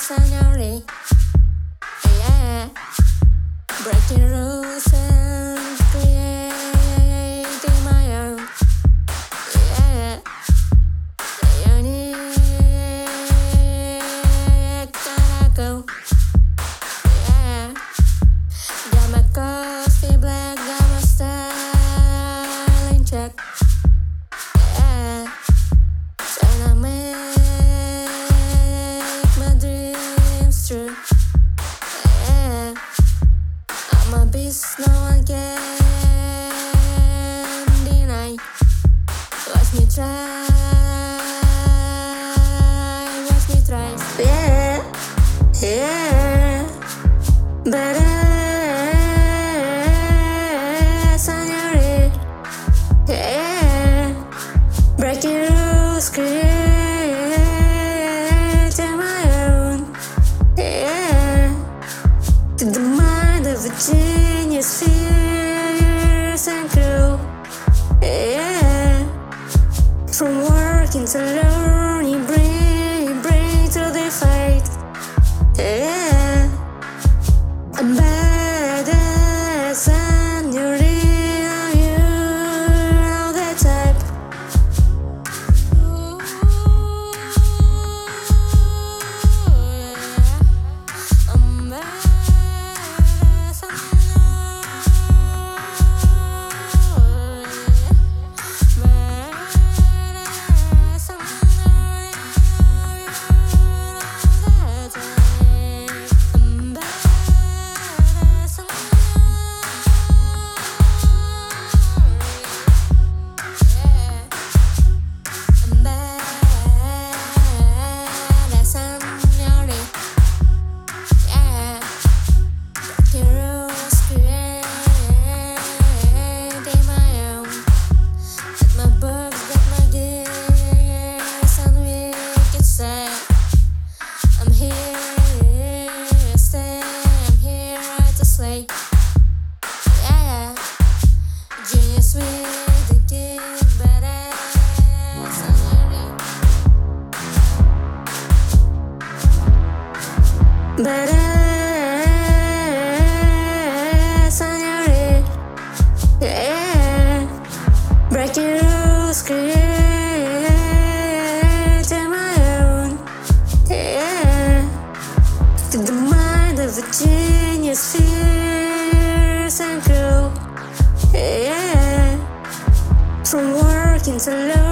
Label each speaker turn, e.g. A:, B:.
A: senorita, yeah. Breaking rules and creating my own, yeah. Unique, gotta go, yeah. Got my coffee black, got my style in check, yeah. Trying to make my dreams true, yeah. I'm a beast, no one can deny. Watch me try, watch me try, yeah, yeah. Badass on your head, yeah. Breaking rules, creating my own, yeah. To the mind of a genius, fierce and cruel, yeah. From working to learning, bring to the fight, yeah. I'm badass and you're real, you know that type. Ooh, yeah. I'm badass and you know, badass and you know that type. I'm badass and you know, yeah. I'm badass and you know, yeah. Breaking rules, creating my own. Got my books, got my gears, and we can say I'm here, stay, I'm here to slay, yeah. Genius with the kid, badass and unique. Badass on your head, yeah. Breaking rules, creating my own, yeah. To the mind of a genius, fierce and cruel, yeah. From working to learn.